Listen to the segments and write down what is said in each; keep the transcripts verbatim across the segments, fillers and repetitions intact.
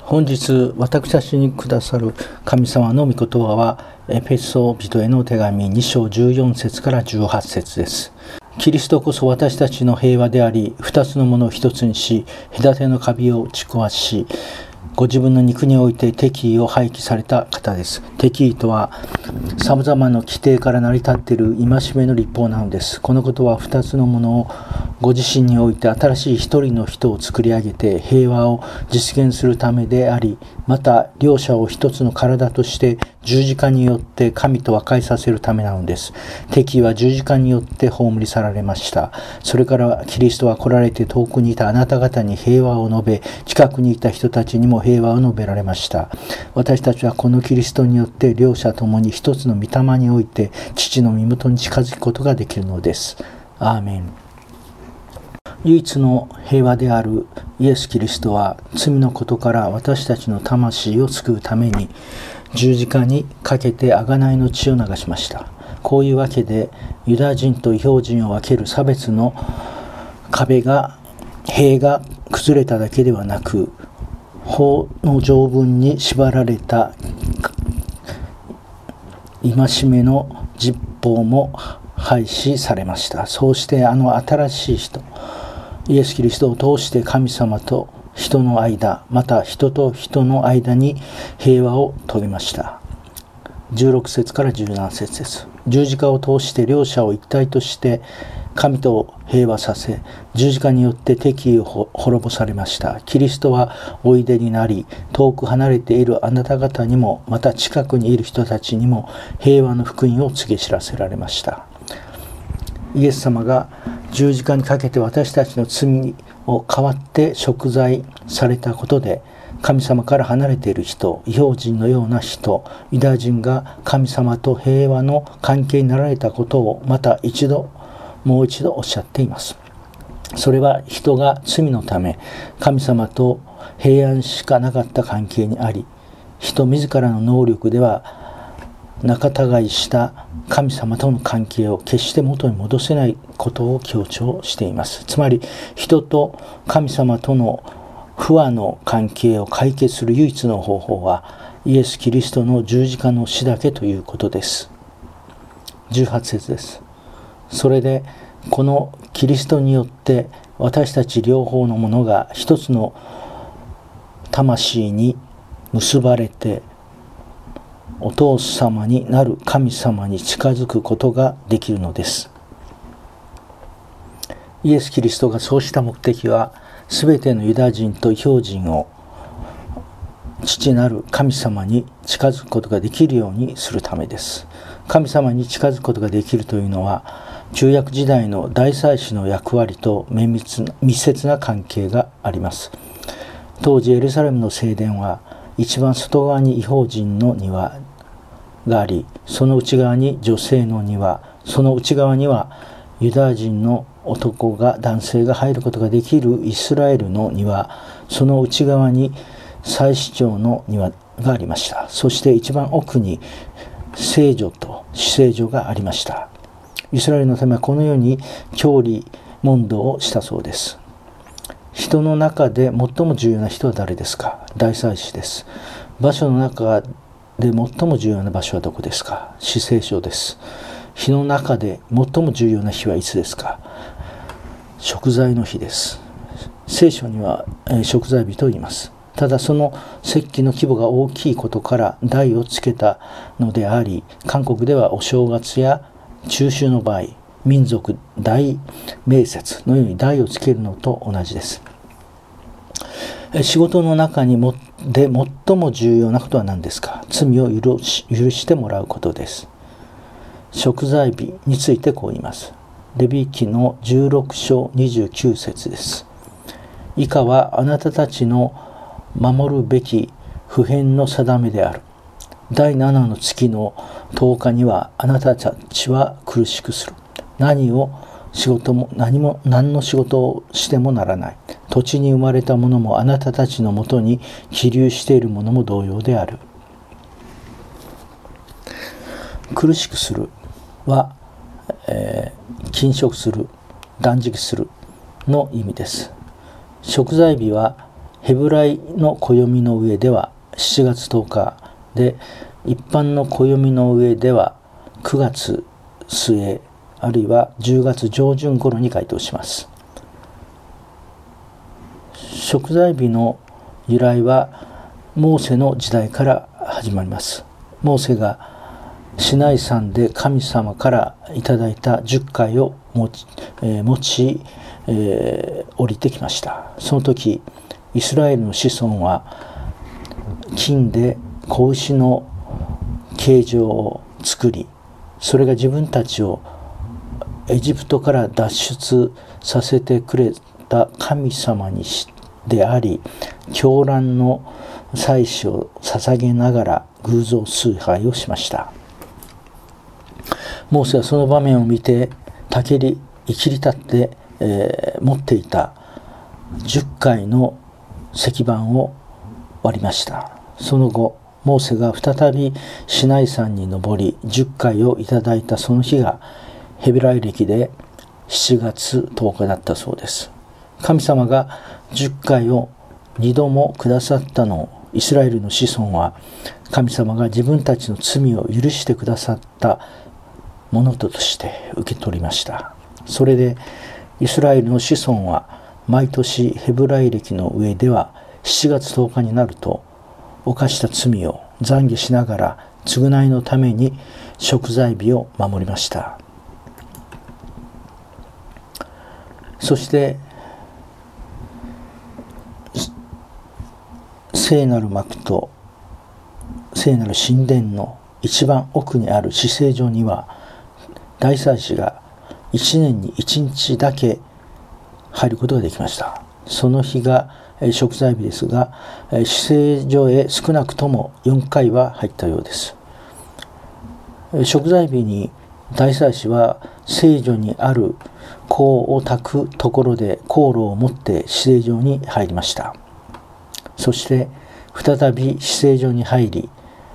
本日私たちにくださる神様の御言葉はエペソ人への手紙に章じゅうよん節からじゅうはち節です。キリストこそ私たちの平和であり、二つのものを一つにし、隔ての壁を打ち壊し、ご自分の肉において敵意を廃棄された方です。敵意とは様々な規定から成り立っている戒めの律法なのです。このことは二つのものをご自身において新しい一人の人を作り上げて平和を実現するためであり、また両者を一つの体として十字架によって神と和解させるためなのです。敵意は十字架によって葬り去られました。それからキリストは来られて遠くにいたあなた方に平和を述べ、近くにいた人たちにも平和を述べられました。私たちはこのキリストによって両者ともに一つの御霊において父の身元に近づくことができるのです。アーメン。唯一の平和であるイエス・キリストは罪のことから私たちの魂を救うために十字架にかけて贖いの血を流しました。こういうわけでユダヤ人と異邦人を分ける差別の壁が塀が崩れただけではなく、法の条文に縛られた戒めの実法も廃止されました。そうしてあの新しい人イエス・キリストを通して神様と人の間、また人と人の間に平和を遂げました。じゅうろく節からじゅうなな節です。十字架を通して両者を一体として神と平和させ、十字架によって敵意を滅ぼされました。キリストはおいでになり、遠く離れているあなた方にも、また近くにいる人たちにも平和の福音を告げ知らせられました。イエス様が十字架にかけて私たちの罪を代わって贖罪されたことで、神様から離れている人、異邦人のような人、ユダヤ人が神様と平和の関係になられたことをまた一度、もう一度おっしゃっています。それは人が罪のため、神様と平安しかなかった関係にあり、人自らの能力では仲違いした神様との関係を決して元に戻せないことを強調しています。つまり人と神様との不和の関係を解決する唯一の方法はイエス・キリストの十字架の死だけということです。じゅうはち節です。それでこのキリストによって私たち両方のものが一つの魂に結ばれてお父様になる神様に近づくことができるのです。イエス・キリストがそうした目的は、すべてのユダヤ人と異邦人を父なる神様に近づくことができるようにするためです。神様に近づくことができるというのは、旧約時代の大祭司の役割と綿密な密接な関係があります。当時エルサレムの聖殿は、一番外側に異邦人の庭があり、その内側に女性の庭、その内側にはユダヤ人の男が男性が入ることができるイスラエルの庭、その内側に祭司長の庭がありました。そして一番奥に聖女と至聖所がありました。イスラエルのためはこのように教理問答をしたそうです。人の中で最も重要な人は誰ですか？大祭司です。場所の中で最も重要な場所はどこですか？至聖所です。日の中で最も重要な日はいつですか？贖罪の日です。聖書には、えー、贖罪日と言います。ただその節期の規模が大きいことから題をつけたのであり、韓国ではお正月や中秋の場合、民族大名節のように題をつけるのと同じです。仕事の中にもで最も重要なことは何ですか？罪を許し、許してもらうことです。贖罪日についてこう言います。レビ記のじゅうろく章にじゅうきゅう節です。以下はあなたたちの守るべき不変の定めである。第七の月のとおかにはあなたたちは苦しくする。何を仕事も何も何の仕事をしてもならない。土地に生まれたものもあなたたちのもとに起立しているものも同様である。苦しくするは、えー、禁食する、断食するの意味です。贖罪日はヘブライの暦の上ではしちがつとおかで、一般の暦の上ではくがつすえあるいはじゅうがつ上旬頃に該当します。贖罪日の由来はモーセの時代から始まります。モーセがシナイ山で神様からいただいたじゅっかいを持ち、えー、持ち、えー、降りてきました。その時イスラエルの子孫は金で子牛の形状を作り、それが自分たちをエジプトから脱出させてくれた神様にであり、狂乱の祭祀を捧げながら偶像崇拝をしました。モーセはその場面を見てたけり生きり立って、えー、持っていたじゅっかいの石板を割りました。その後モーセが再びシナイ山に登りじゅっかいをいただいたその日がヘブライ暦でしちがつとおかだったそうです。神様がじゅっかいをにどもくださったのをイスラエルの子孫は神様が自分たちの罪を許してくださったものとして受け取りました。それでイスラエルの子孫は毎年ヘブライ暦の上ではしちがつとおかになると犯した罪を懺悔しながら償いのために贖罪日を守りました。そして聖なる幕と聖なる神殿の一番奥にある至聖所には大祭司がいちねんにいちにちだけ入ることができました。その日が贖罪日ですが、至聖所へ少なくともよんかいは入ったようです。贖罪日に大祭司は聖所にある香を焚くところで香炉を持って至聖所に入りました。そして再び至聖所に入り、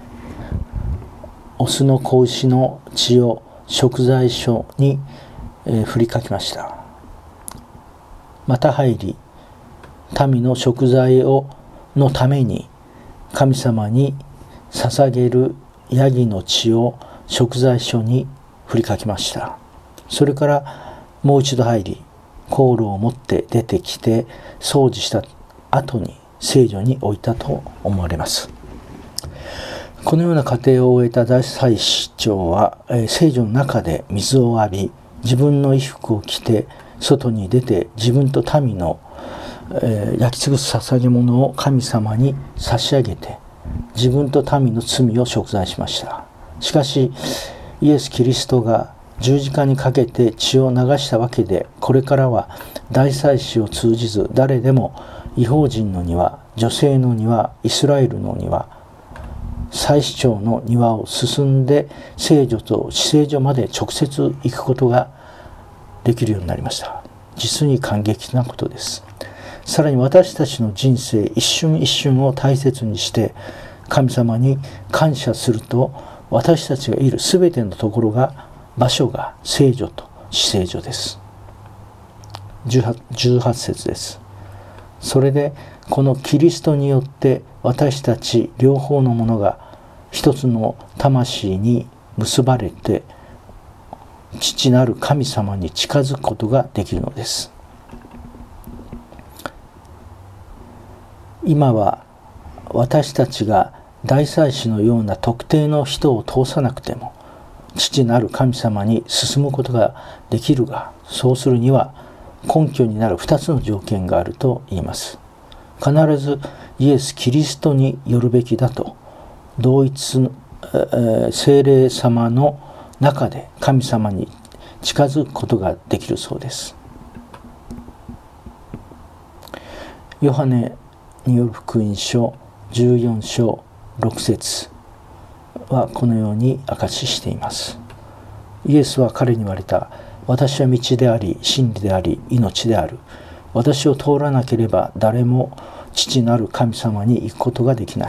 オスの子牛の血を贖罪所に、えー、振りかけました。また入り、民の贖罪をのために神様に捧げるヤギの血を贖罪所に振りかけました。それからもう一度入り、香炉を持って出てきて掃除した後に聖所に置いたと思われます。このような過程を終えた大祭司長は、えー、聖所の中で水を浴び、自分の衣服を着て外に出て自分と民の、えー、焼き尽くす捧げ物を神様に差し上げて自分と民の罪を贖罪しました。しかしイエス・キリストが十字架にかけて血を流したわけで、これからは大祭司を通じず誰でも異邦人の庭、女性の庭、イスラエルの庭、祭司長の庭を進んで聖所と至聖所まで直接行くことができるようになりました。実に感激なことです。さらに私たちの人生一瞬一瞬を大切にして神様に感謝すると、私たちがいるすべてのところが場所が聖所と至聖所です。じゅうはち節です。それでこのキリストによって私たち両方のものが一つの魂に結ばれて父なる神様に近づくことができるのです。今は私たちが大祭司のような特定の人を通さなくても父なる神様に進むことができるが、そうするには根拠になるふたつの条件があると言います。必ずイエス・キリストによるべきだと、同一の、えー、聖霊様の中で神様に近づくことができるそうです。ヨハネによる福音書じゅうよんしょうろくせつはこのように証ししています。イエスは彼に言われた。私は道であり真理であり命である。私を通らなければ誰も父なる神様に行くことができない。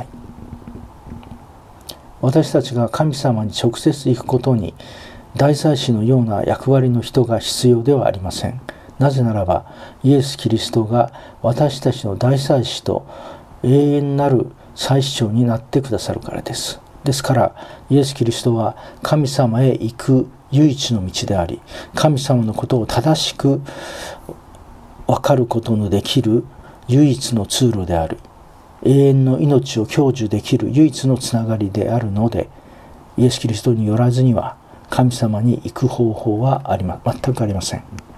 私たちが神様に直接行くことに大祭司のような役割の人が必要ではありません。 なぜならばイエス・キリストが私たちの大祭司と永遠なる祭司長になってくださるからです。ですからイエス・キリストは神様へ行く唯一の道であり、神様のことを正しく分かることのできる唯一の通路である、永遠の命を享受できる唯一のつながりであるので、イエス・キリストによらずには神様に行く方法はありま、全くありません。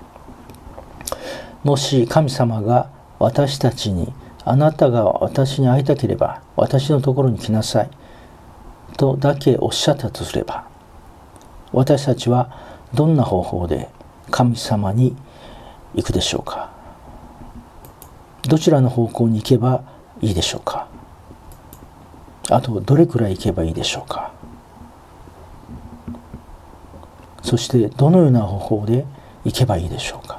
もし神様が私たちに、あなたが私に会いたければ私のところに来なさいとだけおっしゃったとすれば、私たちはどんな方法で神様に行くでしょうか。どちらの方向に行けばいいでしょうか。あとどれくらい行けばいいでしょうか。そしてどのような方法で行けばいいでしょうか。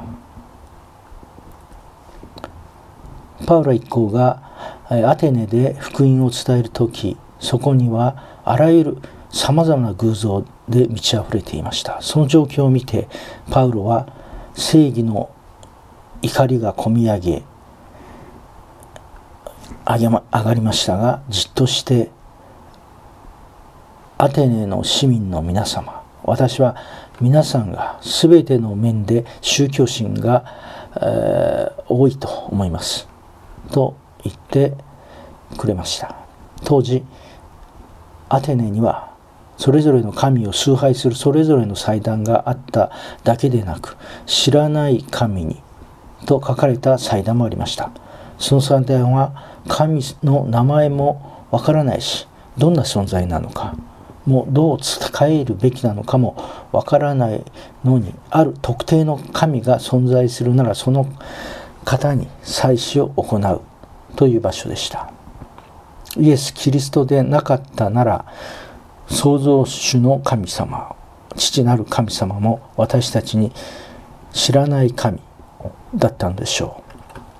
パウロ一行がアテネで福音を伝えるとき、そこにはあらゆるさまざまな偶像で満ち溢れていました。その状況を見てパウロは正義の怒りがこみ上げ上がりましたが、じっとしてアテネの市民の皆様、私は皆さんがすべての面で宗教心が、えー、多いと思いますと言ってくれました。当時アテネにはそれぞれの神を崇拝するそれぞれの祭壇があっただけでなく、知らない神にと書かれた祭壇もありました。その祭壇は神の名前もわからないし、どんな存在なのかもうどう使えるべきなのかもわからないのに、ある特定の神が存在するならその方に祭祀を行うという場所でした。イエス・キリストでなかったなら、創造主の神様、父なる神様も私たちに知らない神だったのでしょう。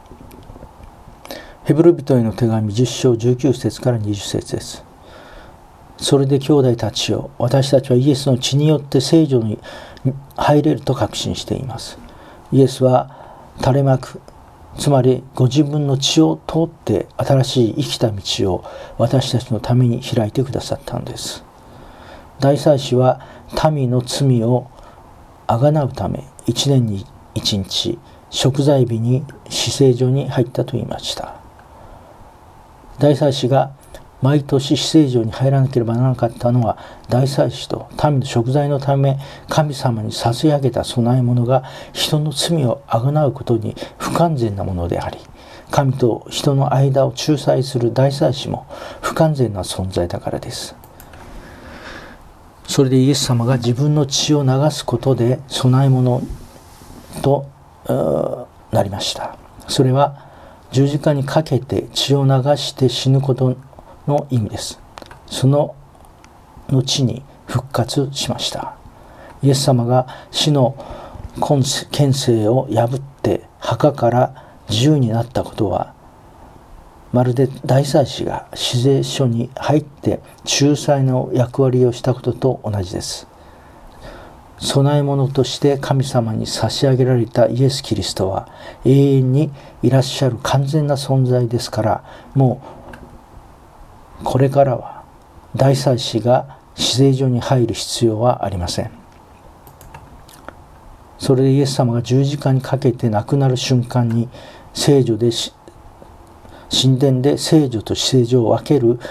ヘブル人への手紙じゅっ章じゅうきゅう節からにじゅう節です。それで兄弟たちよ、私たちはイエスの血によって聖女に入れると確信しています。イエスは垂れ幕、つまりご自分の血を通って新しい生きた道を私たちのために開いてくださったのです。大祭司は民の罪をあがなうため一年に一日贖罪日に至聖所に入ったと言いました。大祭司が毎年至聖所に入らなければならなかったのは、大祭司と民の贖罪のため神様に捧げ上げた供え物が人の罪をあがなうことに不完全なものであり、神と人の間を仲裁する大祭司も不完全な存在だからです。それでイエス様が自分の血を流すことで供え物となりました。それは十字架にかけて血を流して死ぬことの意味です。その後に復活しました。イエス様が死の権勢を破って墓から自由になったことは、まるで大祭司が至聖所に入って仲裁の役割をしたことと同じです。供え物として神様に差し上げられたイエス・キリストは永遠にいらっしゃる完全な存在ですから、もうこれからは大祭司が至聖所に入る必要はありません。それでイエス様が十字架にかけて亡くなる瞬間に、聖所で神殿で聖所と至聖所を分ける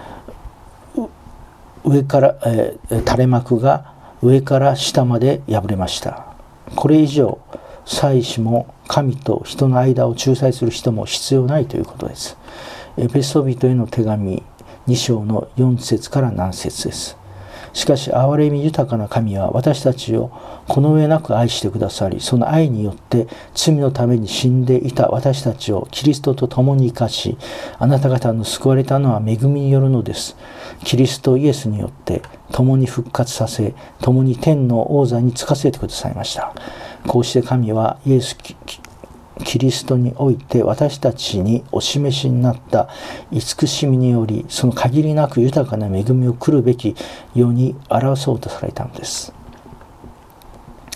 上から、えー、垂れ幕が上から下まで破れました。これ以上祭司も神と人の間を仲裁する人も必要ないということです。エペソビトへの手紙に章のよん節からなな節です。しかし憐れみ豊かな神は私たちをこの上なく愛してくださり、その愛によって罪のために死んでいた私たちをキリストと共に生かし、あなた方の救われたのは恵みによるのです。キリストイエスによって共に復活させ、共に天の王座に就かせてくださいました。こうして神はイエスキリストにおいて私たちにお示しになった慈しみにより、その限りなく豊かな恵みを来るべきように表そうとされたのです。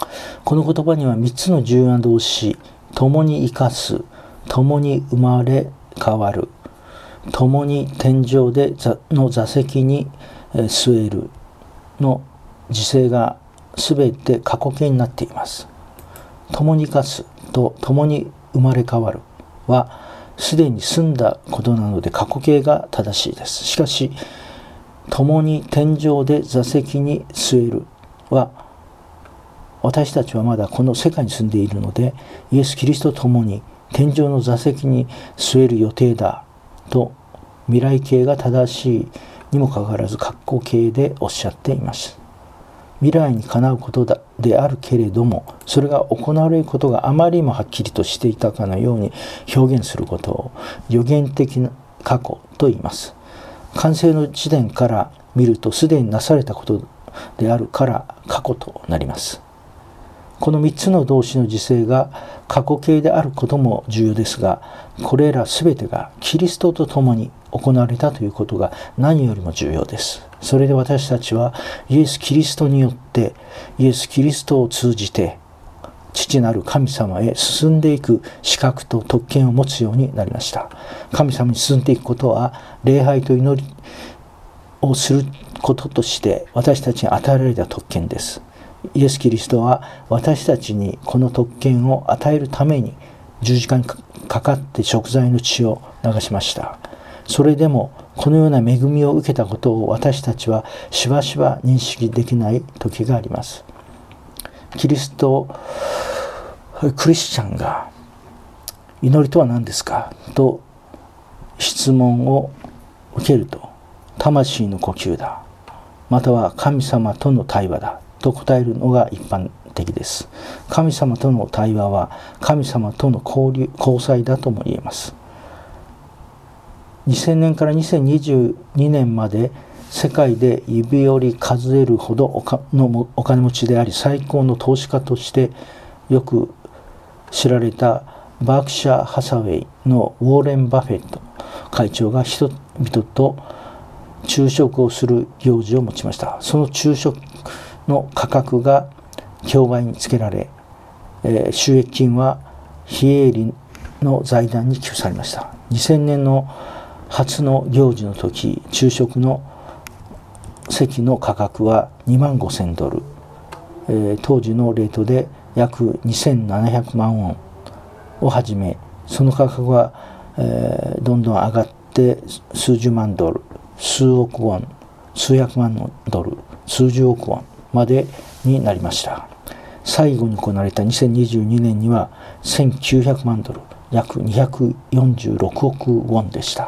この言葉にはみっつの重要な動詞、共に生かす、共に生まれ変わる、共に天井での座席に据えるの時制がすべて過去形になっています。共に生かすと共に生まれ変わるはすでに済んだことなので過去形が正しいです。しかし、共に天井で座席に据えるは、私たちはまだこの世界に住んでいるので、イエス・キリストと共に天上の座席に据える予定だと未来形が正しいにもかかわらず過去形でおっしゃっています。未来にかなうことだであるけれども、それが行われることがあまりにもはっきりとしていたかのように表現することを予言的な過去と言います。完成の時点から見るとすでになされたことであるから過去となります。このみっつの動詞の時制が過去形であることも重要ですが、これらすべてがキリストと共に行われたということが何よりも重要です。それで私たちはイエス・キリストによってイエス・キリストを通じて父なる神様へ進んでいく資格と特権を持つようになりました。神様に進んでいくことは礼拝と祈りをすることとして私たちに与えられた特権です。イエス・キリストは私たちにこの特権を与えるために十字架にかかって贖罪の血を流しました。それでもこのような恵みを受けたことを私たちはしばしば認識できない時があります。キリストクリスチャンが祈りとは何ですかと質問を受けると、魂の呼吸だ、または神様との対話だと答えるのが一般的です。神様との対話は神様との交流、交際だとも言えます。にせんねんからにせんにじゅうにねんまで世界で指折り数えるほどおかのお金持ちであり最高の投資家としてよく知られたバークシャー・ハサウェイのウォーレン・バフェット会長が人々と昼食をする行事を持ちました。その昼食の価格が競売につけられ、えー、収益金は非営利の財団に寄付されました。にせんねんの初の行事の時、昼食の席の価格はにまんごせんドル、えー、当時のレートで約にせんななひゃくまんウォンをはじめ、その価格は、えー、どんどん上がって数十万ドル、数億ウォン、数百万ドル、数十億ウォンまでになりました。最後に行われたにせんにじゅうにねんにはせんきゅうひゃくまんドル、約にひゃくよんじゅうろくおくウォンでした。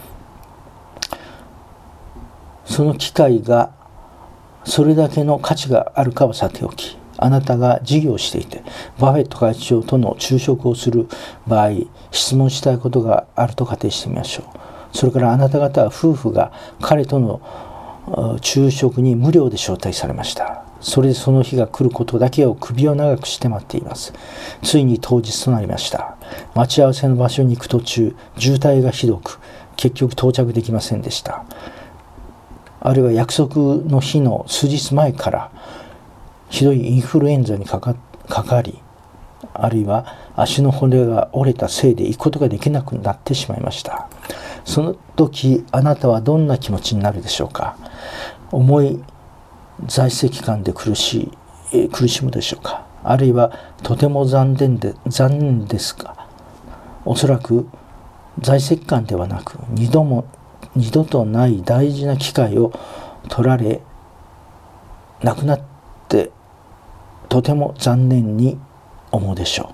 その機会がそれだけの価値があるかはさておき、あなたが事業をしていてバフェット会長との昼食をする場合、質問したいことがあると仮定してみましょう。それからあなた方は夫婦が彼との昼食に無料で招待されました。それでその日が来ることだけを首を長くして待っています。ついに当日となりました。待ち合わせの場所に行く途中、渋滞がひどく結局到着できませんでした。あるいは約束の日の数日前からひどいインフルエンザにかか、かかり、あるいは足の骨が折れたせいで行くことができなくなってしまいました。その時あなたはどんな気持ちになるでしょうか。重い在籍感で苦しい、えー、苦しむでしょうか。あるいはとても残念で残念ですが、おそらく在籍感ではなく二度も二度とない大事な機会を取られなくなってとても残念に思うでしょう。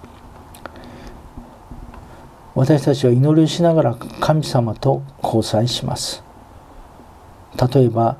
私たちは祈りをしながら神様と交際します。例えば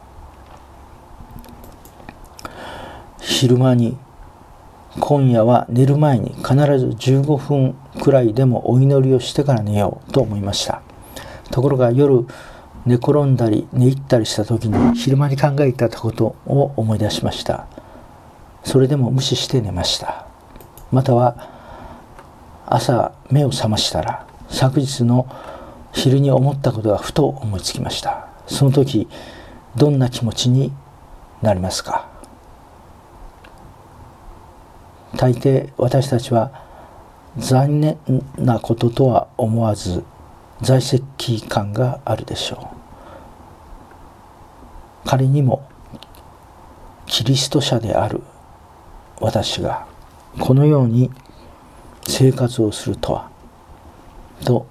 昼間に今夜は寝る前に必ずじゅうごふんくらいでもお祈りをしてから寝ようと思いました。ところが夜寝転んだり寝入ったりした時に昼間に考えていたことを思い出しました。それでも無視して寝ました。または朝目を覚ましたら昨日の昼に思ったことがふと思いつきました。その時どんな気持ちになりますか。 大抵私たちは残念なこととは思わず在籍感があるでしょう。仮にもキリスト者である私がこのように生活をするとはと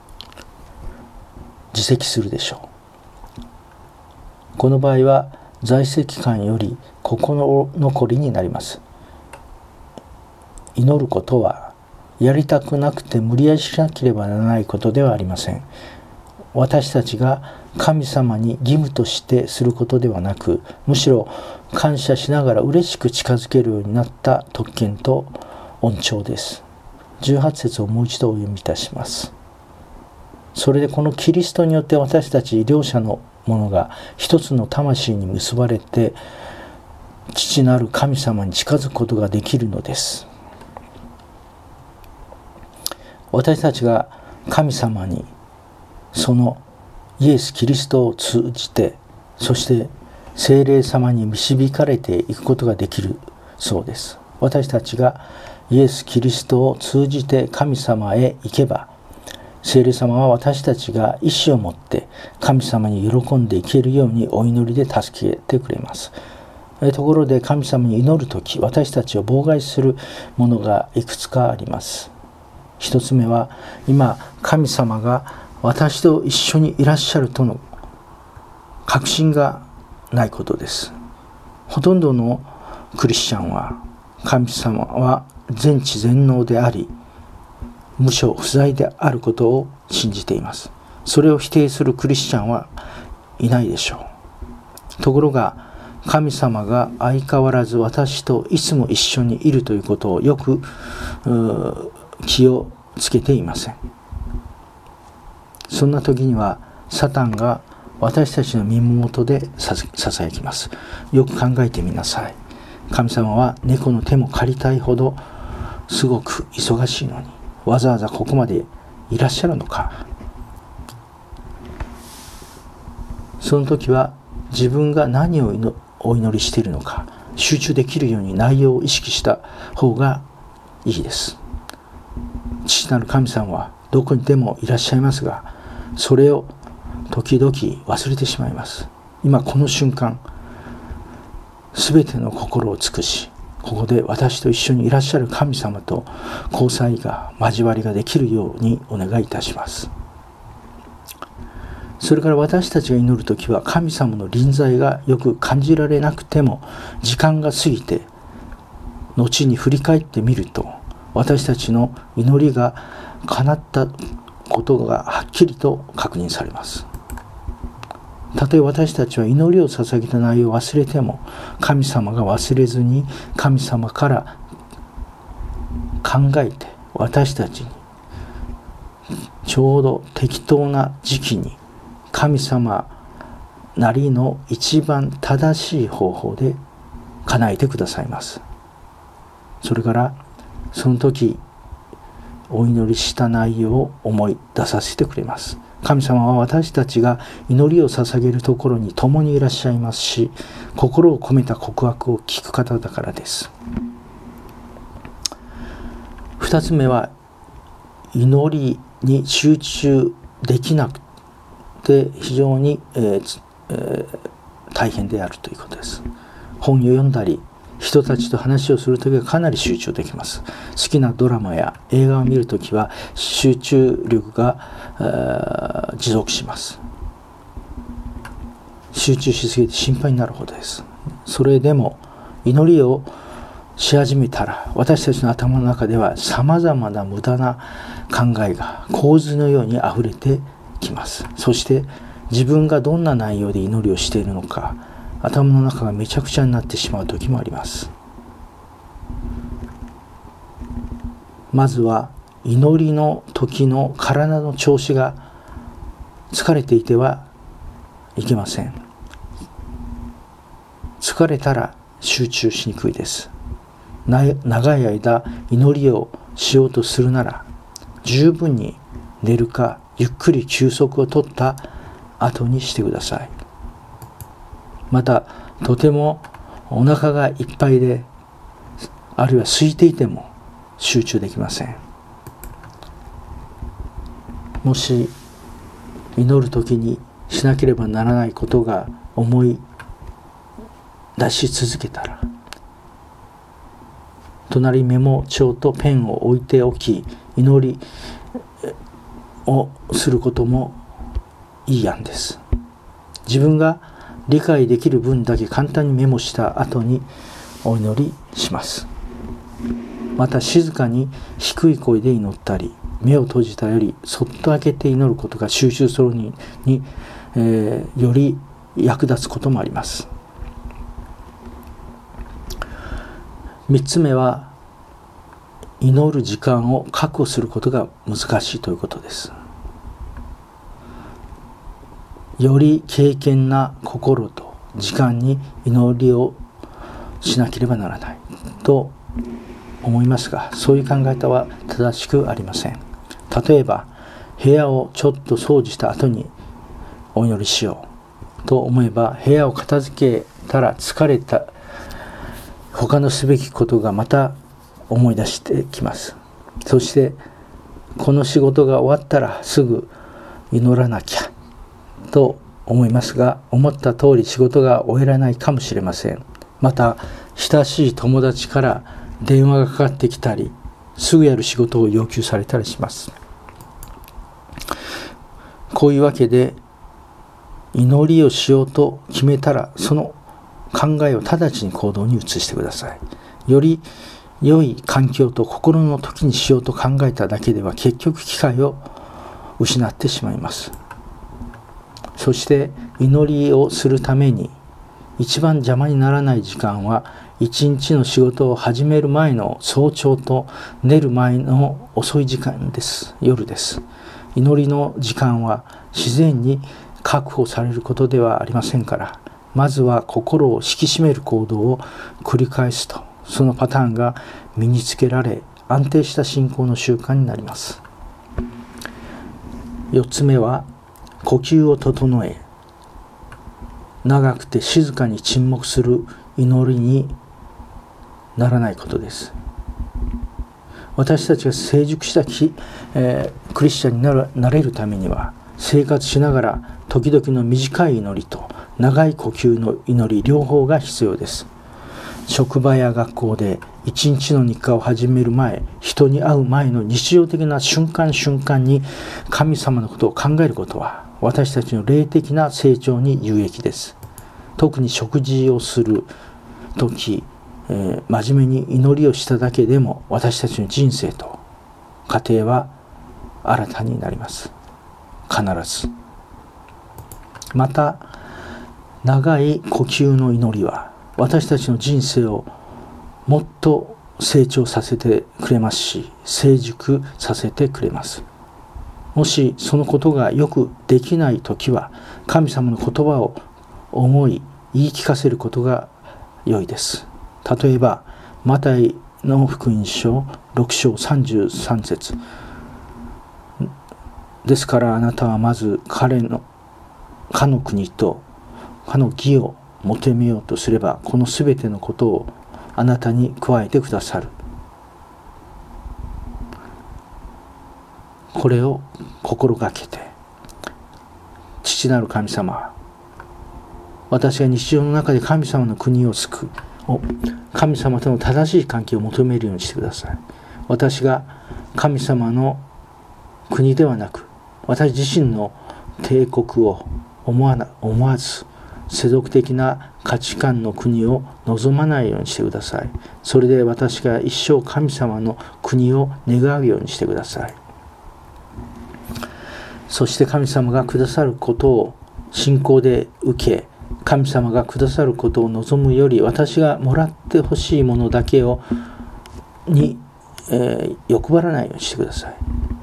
自責するでしょう。この場合は在籍感より心残りになります。祈ることはやりたくなくて無理やりしなければならないことではありません。私たちが神様に義務としてすることではなく、むしろ感謝しながら嬉しく近づけるようになった特権と恩寵です。じゅうはち節をもう一度お読みいたします。それでこのキリストによって私たち両者のものが一つの魂に結ばれて父なる神様に近づくことができるのです。私たちが神様にそのイエス・キリストを通じて、そして聖霊様に導かれていくことができるそうです。私たちがイエス・キリストを通じて神様へ行けば、聖霊様は私たちが意志を持って神様に喜んでいけるようにお祈りで助けてくれます。ところで神様に祈るとき、私たちを妨害するものがいくつかあります。一つ目は、今神様が私と一緒にいらっしゃるとの確信がないことです。ほとんどのクリスチャンは神様は全知全能であり、無所不在であることを信じています。それを否定するクリスチャンはいないでしょう。ところが神様が相変わらず私といつも一緒にいるということをよく気をつけていません。そんな時にはサタンが私たちの耳元でささやきます。よく考えてみなさい。神様は猫の手も借りたいほどすごく忙しいのに、わざわざここまでいらっしゃるのか。その時は自分が何をお祈りしているのか集中できるように内容を意識した方がいいです。父なる神様はどこにでもいらっしゃいますが、それを時々忘れてしまいます。今この瞬間、すべての心を尽くし、ここで私と一緒にいらっしゃる神様と交際が交わりができるようにお願いいたします。それから私たちが祈るときは、神様の臨在がよく感じられなくても、時間が過ぎて後に振り返ってみると、私たちの祈りが叶ったことがはっきりと確認されます。たとえ私たちは祈りを捧げた内容を忘れても、神様が忘れずに神様から考えて私たちにちょうど適当な時期に神様なりの一番正しい方法で叶えてくださいます。それからその時お祈りした内容を思い出させてくれます。神様は私たちが祈りを捧げるところに共にいらっしゃいますし、心を込めた告白を聞く方だからです。二つ目は、祈りに集中できなくて非常に、えーえー、大変であるということです。本を読んだり人たちと話をするときはかなり集中できます。好きなドラマや映画を見るときは集中力が持続します。集中しすぎて心配になるほどです。それでも祈りをし始めたら、私たちの頭の中ではさまざまな無駄な考えが洪水のようにあふれてきます。そして自分がどんな内容で祈りをしているのか、頭の中がめちゃくちゃになってしまう時もあります。まずは祈りの時の体の調子が疲れていてはいけません。疲れたら集中しにくいです。長い間祈りをしようとするなら、十分に寝るかゆっくり休息をとった後にしてください。またとてもお腹がいっぱいであるいは空いていても集中できません。もし祈るときにしなければならないことが思い出し続けたら、隣にメモ帳とペンを置いておき、祈りをすることもいい案です。自分が理解できる分だけ簡単にメモした後にお祈りします。また静かに低い声で祈ったり、目を閉じたよりそっと開けて祈ることが集中するにに、えー、より役立つこともあります。三つ目は、祈る時間を確保することが難しいということです。より敬虔な心と時間に祈りをしなければならないと思いますが、そういう考え方は正しくありません。例えば、部屋をちょっと掃除した後にお祈りしようと思えば、部屋を片付けたら疲れた他のすべきことがまた思い出してきます。そしてこの仕事が終わったらすぐ祈らなきゃと思いますが、思った通り仕事が終えられないかもしれません。また親しい友達から電話がかかってきたり、すぐやる仕事を要求されたりします。こういうわけで、祈りをしようと決めたら、その考えを直ちに行動に移してください。より良い環境と心の時にしようと考えただけでは、結局機会を失ってしまいます。そして祈りをするために一番邪魔にならない時間は、一日の仕事を始める前の早朝と寝る前の遅い時間です。夜です。祈りの時間は自然に確保されることではありませんから、まずは心を引き締める行動を繰り返すと、そのパターンが身につけられ、安定した信仰の習慣になります。四つ目は、呼吸を整え、長くて静かに沈黙する祈りにならないことです。私たちが成熟したき、えー、クリスチャンになる、なれるためには、生活しながら時々の短い祈りと長い呼吸の祈り、両方が必要です。職場や学校で一日の日課を始める前、人に会う前の日常的な瞬間瞬間に神様のことを考えることは、私たちの霊的な成長に有益です。特に食事をするとき、えー、真面目に祈りをしただけでも、私たちの人生と家庭は新たになります。必ず。また、長い呼吸の祈りは私たちの人生をもっと成長させてくれますし、成熟させてくれます。もしそのことがよくできないときは、神様の言葉を思い言い聞かせることが良いです。例えば、マタイの福音書ろく章さんじゅうさん節。ですからあなたはまず彼のかの国とかの義を求めようとすれば、このすべてのことをあなたに加えてくださる。これを心がけて、父なる神様は、私が日常の中で神様の国を救う、神様との正しい関係を求めるようにしてください。私が神様の国ではなく、私自身の帝国を思わな、思わず、世俗的な価値観の国を望まないようにしてください。それで私が一生神様の国を願うようにしてください。そして神様がくださることを信仰で受け、神様がくださることを望むより、私がもらってほしいものだけをに、えー、欲張らないようにしてください。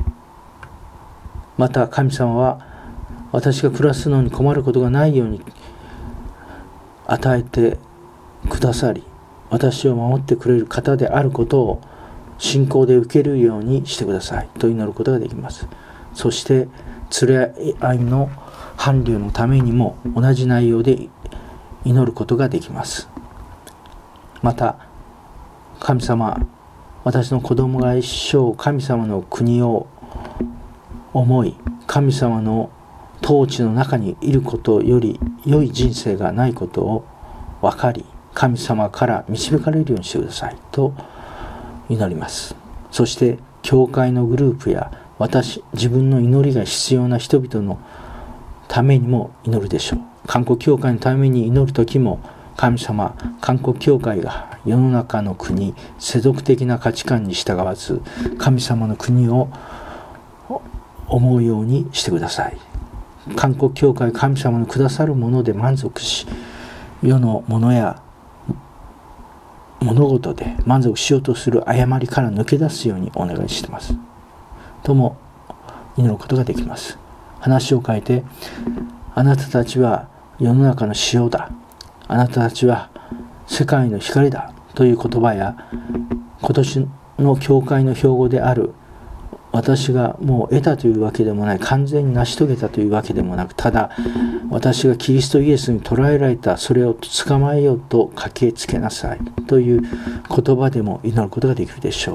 また神様は私が暮らすのに困ることがないように与えてくださり、私を守ってくれる方であることを信仰で受けるようにしてくださいと祈ることができます。そして連れ合いの伴侶のためにも同じ内容で祈ることができます。また神様、私の子供が一生神様の国を思い、神様の統治の中にいることより良い人生がないことを分かり、神様から導かれるようにしてくださいと祈ります。そして教会のグループや私自分の祈りが必要な人々のためにも祈るでしょう。韓国教会のために祈るときも、神様、韓国教会が世の中の国、世俗的な価値観に従わず、神様の国を思うようにしてください。韓国教会、神様のくださるもので満足し、世のものや物事で満足しようとする誤りから抜け出すようにお願いしています。とも祈ることができます。話を変えて、あなたたちは世の中の塩だ。あなたたちは世界の光だという言葉や、今年の教会の標語である、私がもう得たというわけでもない、完全に成し遂げたというわけでもなく、ただ私がキリストイエスに捕らえられた、それを捕まえようと駆けつけなさいという言葉でも祈ることができるでしょう。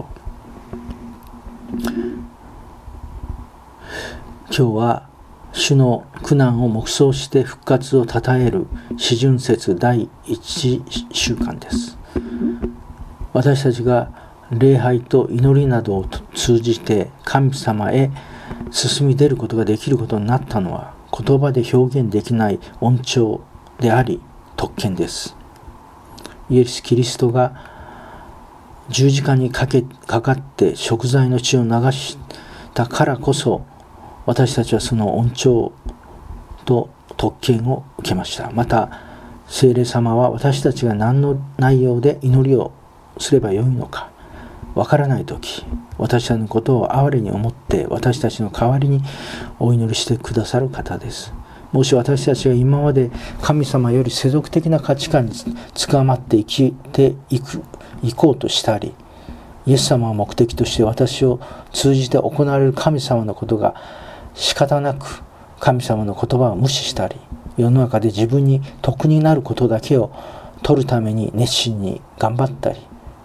今日は主の苦難を黙想して復活をたたえる四旬節第一週間です。私たちが礼拝と祈りなどを通じて神様へ進み出ることができることになったのは、言葉で表現できない恩寵であり特権です。イエス・キリストが十字架にかけかかって贖罪の血を流したからこそ、私たちはその恩寵と特権を受けました。また聖霊様は私たちが何の内容で祈りをすればよいのかわからないとき、私たちのことを哀れに思って私たちの代わりにお祈りしてくださる方です。もし私たちが今まで神様より世俗的な価値観に捕まって生きていくいこうとしたり、イエス様を目的として私を通じて行われる神様のことが仕方なく神様の言葉を無視したり、世の中で自分に得になることだけを取るために熱心に頑張ったり、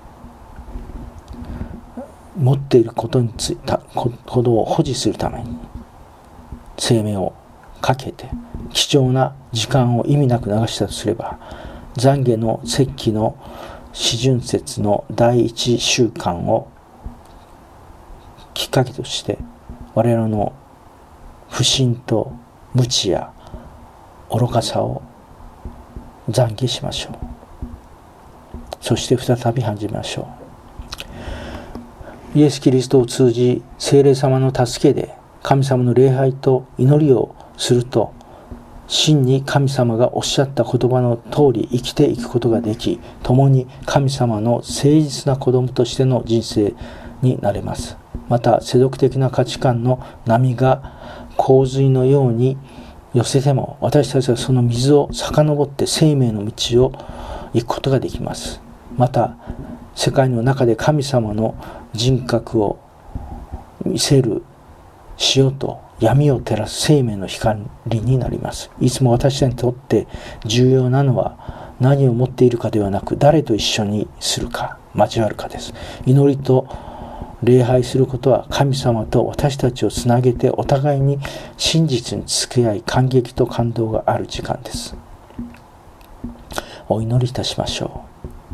持っていることについたことを保持するために生命をかけて貴重な時間を意味なく流したとすれば、懺悔の節期の四旬節の第一週間をきっかけとして我々の不信と無知や愚かさを懺悔しましょう。そして再び始めましょう。イエス・キリストを通じ聖霊様の助けで神様の礼拝と祈りをすると、真に神様がおっしゃった言葉の通り生きていくことができ、共に神様の誠実な子供としての人生になれます。また世俗的な価値観の波が洪水のように寄せても、私たちはその水を遡って生命の道を行くことができます。また世界の中で神様の人格を見せる塩と闇を照らす生命の光になります。いつも私たちにとって重要なのは何を持っているかではなく、誰と一緒にするか交わるかです。祈りと礼拝することは神様と私たちをつなげて、お互いに真実に付き合い感激と感動がある時間です。お祈りいたしましょう。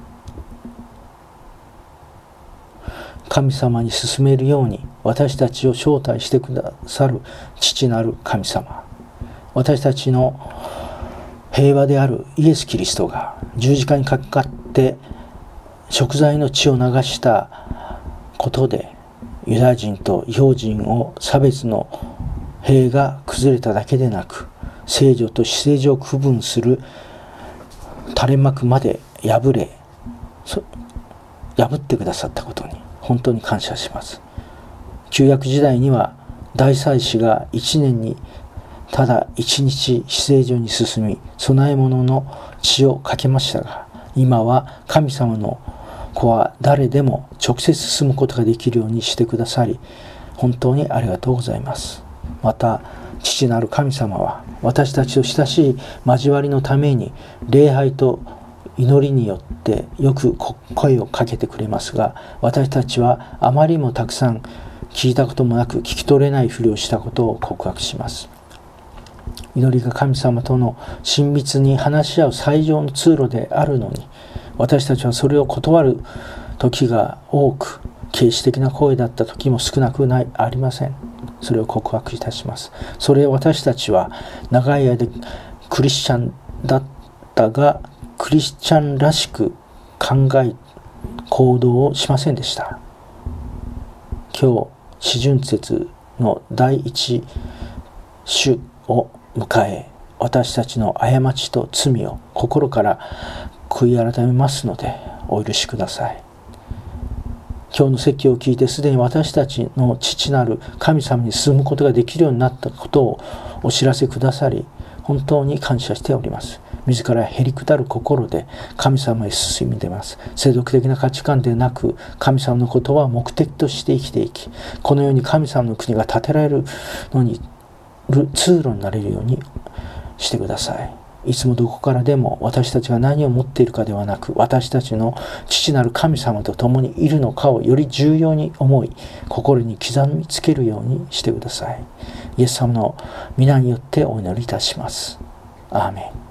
神様に進めるように私たちを招待してくださる父なる神様、私たちの平和であるイエス・キリストが十字架にかかって贖罪の血を流したことで、ユダヤ人と異邦人を差別の塀が崩れただけでなく、聖女と非聖女を区分する垂れ幕まで破れ破ってくださったことに本当に感謝します。旧約時代には大祭司が一年にただ一日非聖所に進み供え物の血をかけましたが、今は神様の子は誰でも直接進むことができるようにしてくださり、本当にありがとうございます。また父なる神様は私たちと親しい交わりのために礼拝と祈りによってよく声をかけてくれますが、私たちはあまりにもたくさん聞いたこともなく聞き取れないふりをしたことを告白します。祈りが神様との親密に話し合う最上の通路であるのに、私たちはそれを断る時が多く、形式的な声だった時も少なくないありません。それを告白いたします。それを私たちは長い間クリスチャンだったが、クリスチャンらしく考え行動をしませんでした。今日四旬節の第一週を迎え、私たちの過ちと罪を心から悔い改めますのでお許しください。今日の説教を聞いてすでに私たちの父なる神様に進むことができるようになったことをお知らせくださり、本当に感謝しております。自らへりくだる心で神様へ進み出ます。世俗的な価値観でなく、神様の言葉を目的として生きていき、このように神様の国が建てられるのに通路になれるようにしてください。いつもどこからでも私たちが何を持っているかではなく、私たちの父なる神様と共にいるのかをより重要に思い、心に刻みつけるようにしてください。イエス様の皆によってお祈りいたします。アーメン。